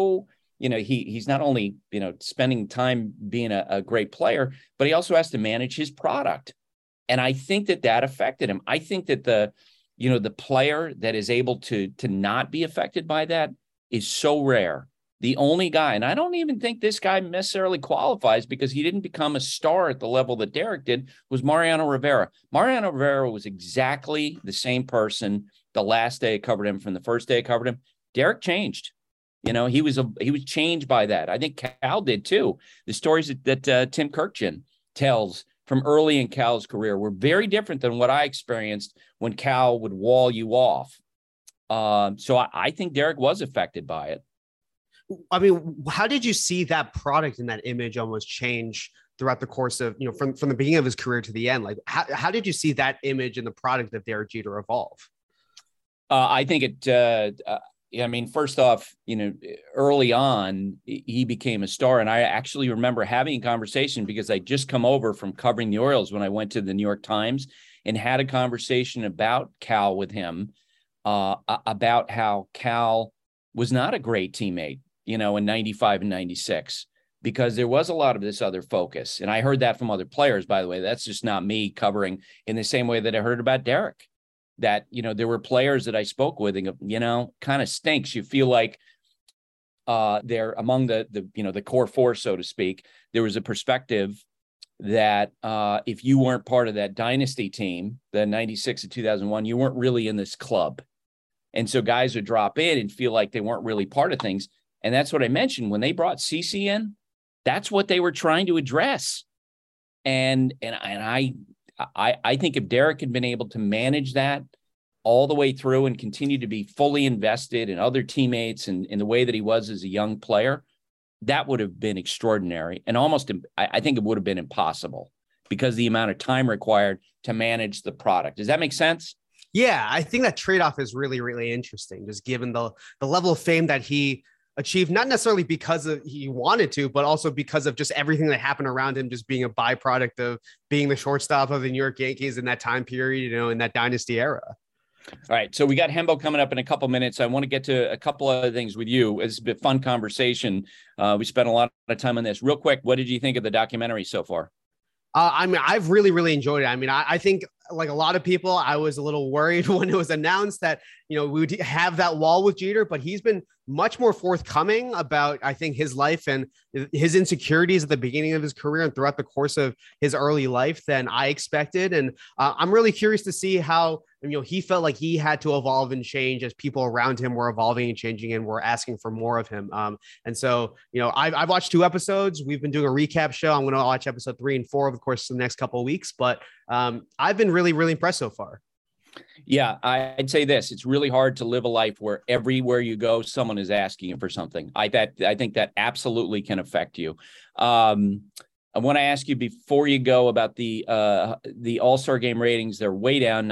he's not only, spending time being a great player, but he also has to manage his product. And I think that affected him. I think that the player that is able to not be affected by that is so rare. The only guy, and I don't even think this guy necessarily qualifies because he didn't become a star at the level that Derek did, was Mariano Rivera. Mariano Rivera was exactly the same person the last day I covered him from the first day I covered him. Derek changed. He was changed by that. I think Cal did too. The stories that Tim Kirkjian tells from early in Cal's career were very different than what I experienced when Cal would wall you off. So I think Derek was affected by it. I mean, how did you see that product and that image almost change throughout the course of, from the beginning of his career to the end? How did you see that image and the product of Derek Jeter evolve? I think first off, early on, he became a star. And I actually remember having a conversation because I just come over from covering the Orioles when I went to the New York Times and had a conversation about Cal with him. About how Cal was not a great teammate, in 95 and 96, because there was a lot of this other focus. And I heard that from other players, by the way. That's just not me covering in the same way that I heard about Derek, that, there were players that I spoke with and, kind of stinks. You feel like they're among the core four, so to speak. There was a perspective that if you weren't part of that dynasty team, the 96 and 2001, you weren't really in this club. And so guys would drop in and feel like they weren't really part of things. And that's what I mentioned. When they brought CC in, that's what they were trying to address. And I think if Derek had been able to manage that all the way through and continue to be fully invested in other teammates and in the way that he was as a young player, that would have been extraordinary. And I think it would have been impossible because the amount of time required to manage the product. Does that make sense? Yeah, I think that trade-off is really, really interesting, just given the level of fame that he achieved, not necessarily because he wanted to, but also because of just everything that happened around him, just being a byproduct of being the shortstop of the New York Yankees in that time period, in that dynasty era. All right. So we got Hembo coming up in a couple minutes. I want to get to a couple other things with you. It's been a fun conversation. We spent a lot of time on this. Real quick, what did you think of the documentary so far? I've really, really enjoyed it. I think like a lot of people, I was a little worried when it was announced that, we would have that wall with Jeter, but he's been much more forthcoming about, I think, his life and his insecurities at the beginning of his career and throughout the course of his early life than I expected. And I'm really curious to see how, he felt like he had to evolve and change as people around him were evolving and changing and were asking for more of him. And so, I've watched 2 episodes. We've been doing a recap show. I'm going to watch episode 3 and 4 of course, the next couple of weeks, but I've been really, really impressed so far. Yeah, I'd say this. It's really hard to live a life where everywhere you go, someone is asking you for something. I think that absolutely can affect you. I want to ask you before you go about the All-Star Game ratings. They're way down,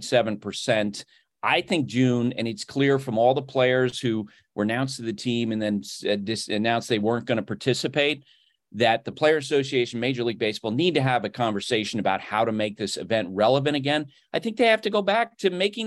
9.7%. I think, June, and it's clear from all the players who were announced to the team and then announced they weren't going to participate, that the Player Association, Major League Baseball need to have a conversation about how to make this event relevant again. I think they have to go back to making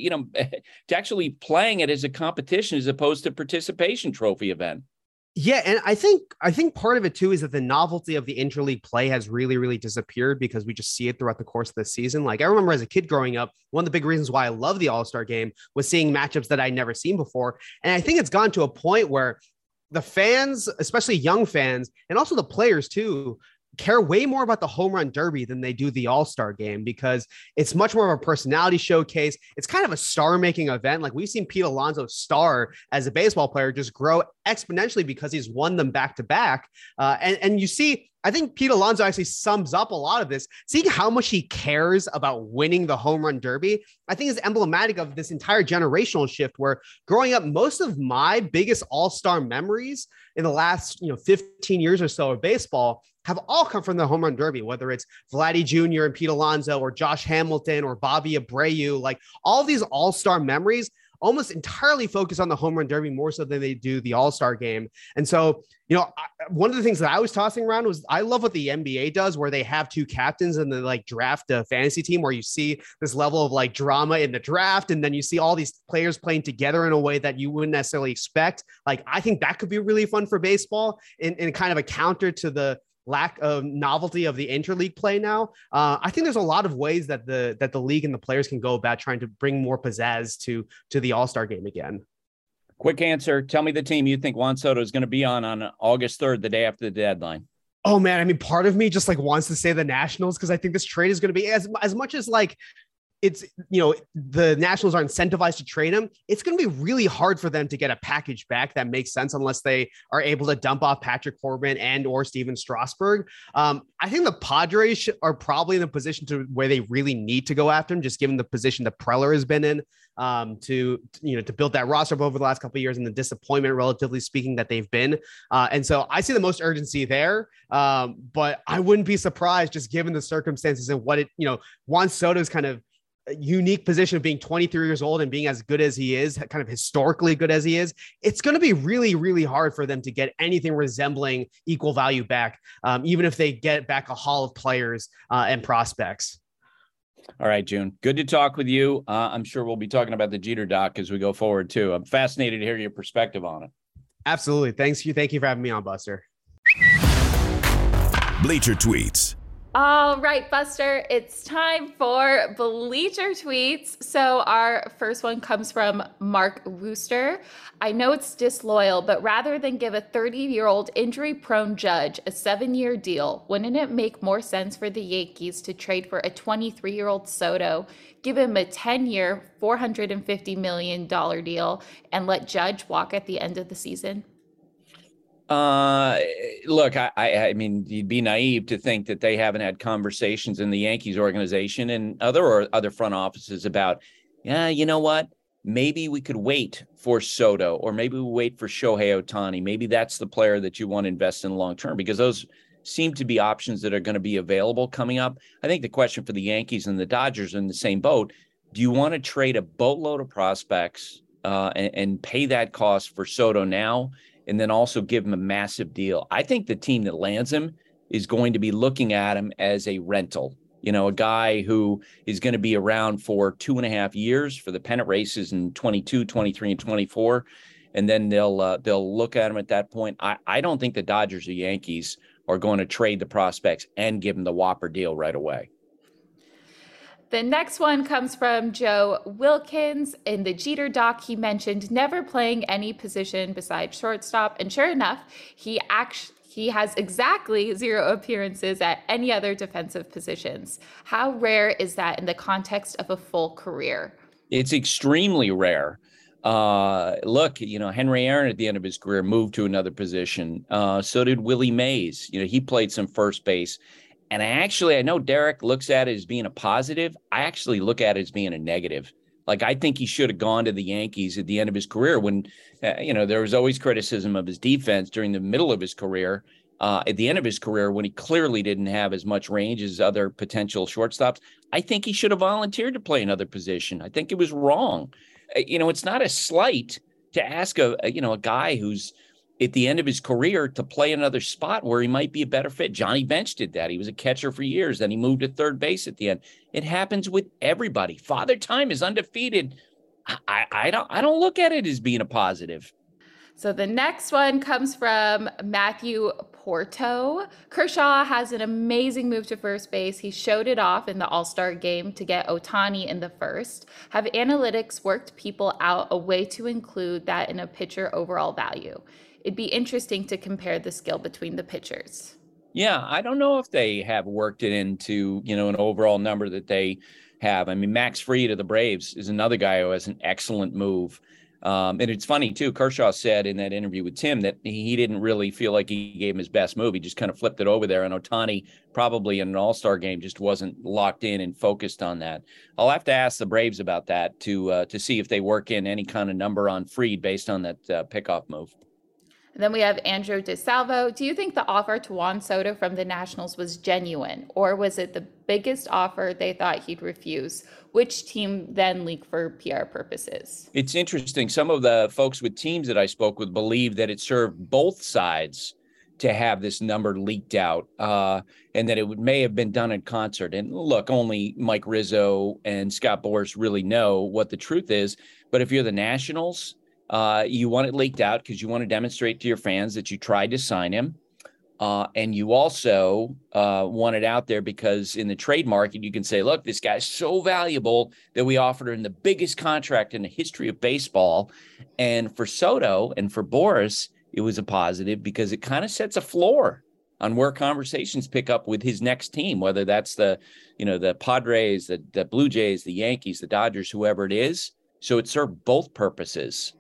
to actually playing it as a competition as opposed to participation trophy event. Yeah, and I think part of it too is that the novelty of the interleague play has really, really disappeared because we just see it throughout the course of the season. Like I remember as a kid growing up, one of the big reasons why I love the All-Star Game was seeing matchups that I'd never seen before. And I think it's gone to a point where the fans, especially young fans, and also the players too, care way more about the home run derby than they do the All-Star Game because it's much more of a personality showcase. It's kind of a star-making event. Like we've seen Pete Alonso's star as a baseball player just grow exponentially because he's won them back to back. And you see, I think Pete Alonso actually sums up a lot of this. Seeing how much he cares about winning the home run derby, I think is emblematic of this entire generational shift where growing up, most of my biggest all-star memories in the last 15 years or so of baseball have all come from the home run derby, whether it's Vladdy Jr. and Pete Alonso or Josh Hamilton or Bobby Abreu. Like all of these all-star memories almost entirely focus on the home run derby more so than they do the All-Star Game. And so, one of the things that I was tossing around was I love what the NBA does where they have 2 captains and they like draft a fantasy team where you see this level of like drama in the draft. And then you see all these players playing together in a way that you wouldn't necessarily expect. Like, I think that could be really fun for baseball in kind of a counter to the lack of novelty of the interleague play now. I think there's a lot of ways that the league and the players can go about trying to bring more pizzazz to the All-Star Game again. Quick answer. Tell me the team you think Juan Soto is going to be on August 3rd, the day after the deadline. Oh man. Part of me just like wants to say the Nationals because I think this trade is going to be as much as like it's, the Nationals are incentivized to trade him. It's going to be really hard for them to get a package back that makes sense unless they are able to dump off Patrick Corbin and or Steven Strasburg. I think the Padres are probably in a position to where they really need to go after him, just given the position that Preller has been in to build that roster up over the last couple of years and the disappointment, relatively speaking, that they've been. And so I see the most urgency there. But I wouldn't be surprised just given the circumstances and what Juan Soto's kind of unique position of being 23 years old and being as good as he is, kind of historically good as he is. It's going to be really, really hard for them to get anything resembling equal value back, even if they get back a haul of players and prospects. All right, June. Good to talk with you. I'm sure we'll be talking about the Jeter doc as we go forward too. I'm fascinated to hear your perspective on it. Absolutely. Thank you for having me on, Buster. Bleacher Tweets. All right, Buster, it's time for Bleacher Tweets. So our first one comes from Mark Wooster. I know it's disloyal, but rather than give a 30-year-old injury-prone Judge a 7-year deal, wouldn't it make more sense for the Yankees to trade for a 23-year-old Soto, give him a 10-year, $450 million deal, and let Judge walk at the end of the season? Look, I mean, you'd be naive to think that they haven't had conversations in the Yankees organization and other front offices about, you know what? Maybe we could wait for Soto, or maybe we wait for Shohei Ohtani. Maybe that's the player that you want to invest in long term, because those seem to be options that are going to be available coming up. I think the question for the Yankees and the Dodgers are in the same boat. Do you want to trade a boatload of prospects and pay that cost for Soto now, and then also give him a massive deal. I think the team that lands him is going to be looking at him as a rental. A guy who is going to be around for 2.5 years for the pennant races in 22, 23, and 24. And then they'll look at him at that point. I don't think the Dodgers or Yankees are going to trade the prospects and give him the whopper deal right away. The next one comes from Joe Wilkins. In the Jeter doc, he mentioned never playing any position besides shortstop. And sure enough, he has exactly 0 appearances at any other defensive positions. How rare is that in the context of a full career? It's extremely rare. Look, Henry Aaron at the end of his career moved to another position. So did Willie Mays. He played some first base. And I know Derek looks at it as being a positive. I actually look at it as being a negative. Like, I think he should have gone to the Yankees at the end of his career when, there was always criticism of his defense during the middle of his career. At the end of his career, when he clearly didn't have as much range as other potential shortstops, I think he should have volunteered to play another position. I think it was wrong. It's not a slight to ask a guy who's at the end of his career to play another spot where he might be a better fit. Johnny Bench did that. He was a catcher for years. Then he moved to third base at the end. It happens with everybody. Father Time is undefeated. I don't look at it as being a positive. So the next one comes from Matthew Porto. Kershaw has an amazing move to first base. He showed it off in the All-Star game to get Ohtani in the first. Have analytics worked people out a way to include that in a pitcher overall value? It'd be interesting to compare the skill between the pitchers. Yeah, I don't know if they have worked it into, an overall number that they have. I mean, Max Fried of the Braves is another guy who has an excellent move. And it's funny, too. Kershaw said in that interview with Tim that he didn't really feel like he gave him his best move. He just kind of flipped it over there. And Ohtani probably in an all-star game just wasn't locked in and focused on that. I'll have to ask the Braves about that to see if they work in any kind of number on Fried based on that pickoff move. And then we have Andrew DeSalvo. Do you think the offer to Juan Soto from the Nationals was genuine, or was it the biggest offer they thought he'd refuse? Which team then leaked for PR purposes? It's interesting. Some of the folks with teams that I spoke with believe that it served both sides to have this number leaked out, and that it may have been done in concert. And look, only Mike Rizzo and Scott Boras really know what the truth is. But if you're the Nationals, you want it leaked out because you want to demonstrate to your fans that you tried to sign him. And you also want it out there because in the trade market, you can say, look, this guy's so valuable that we offered him the biggest contract in the history of baseball. And for Soto and for Boras, it was a positive because it kind of sets a floor on where conversations pick up with his next team, whether that's the Padres, the Blue Jays, the Yankees, the Dodgers, whoever it is. So it served both purposes.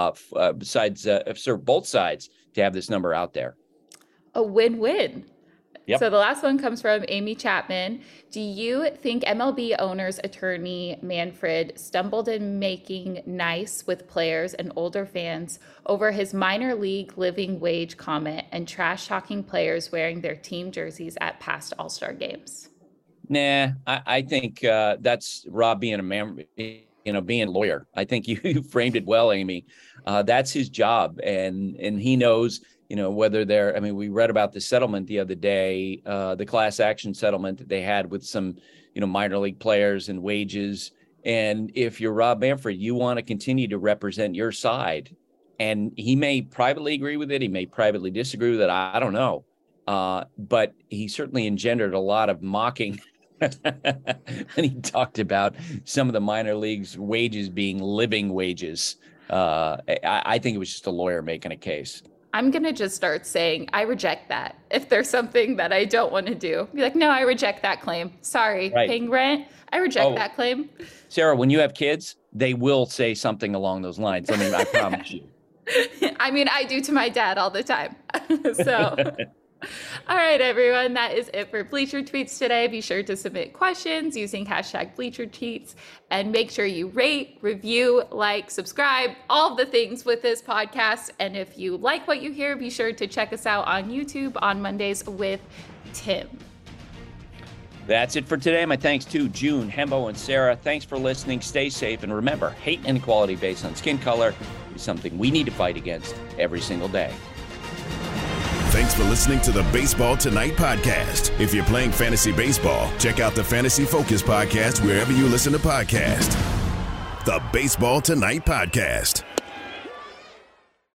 Serve both sides to have this number out there. A win-win. Yep. So the last one comes from Amy Chapman. Do you think MLB owner's attorney Manfred stumbled in making nice with players and older fans over his minor league living wage comment and trash-talking players wearing their team jerseys at past All-Star games? Nah, I think that's Rob being a man. Being a lawyer. I think you framed it well, Amy. That's his job. And he knows, whether we read about the settlement the other day, the class action settlement that they had with some, minor league players and wages. And if you're Rob Manfred, you want to continue to represent your side. And he may privately agree with it. He may privately disagree with it. I don't know. But he certainly engendered a lot of mocking when he talked about some of the minor leagues' wages being living wages. I think it was just a lawyer making a case. I'm going to just start saying, I reject that. If there's something that I don't want to do, be like, no, I reject that claim. Sorry, right. Paying rent, I reject that claim. Sarah, when you have kids, they will say something along those lines. I promise you. I do to my dad all the time. So... All right, everyone, that is it for Bleacher Tweets today. Be sure to submit questions using hashtag Bleacher Tweets and make sure you rate, review, like, subscribe, all the things with this podcast. And if you like what you hear, be sure to check us out on YouTube on Mondays with Tim. That's it for today. My thanks to June, Hembo, and Sarah. Thanks for listening. Stay safe. And remember, hate and inequality based on skin color is something we need to fight against every single day. Thanks for listening to the Baseball Tonight podcast. If you're playing fantasy baseball, check out the Fantasy Focus podcast wherever you listen to podcasts. The Baseball Tonight podcast.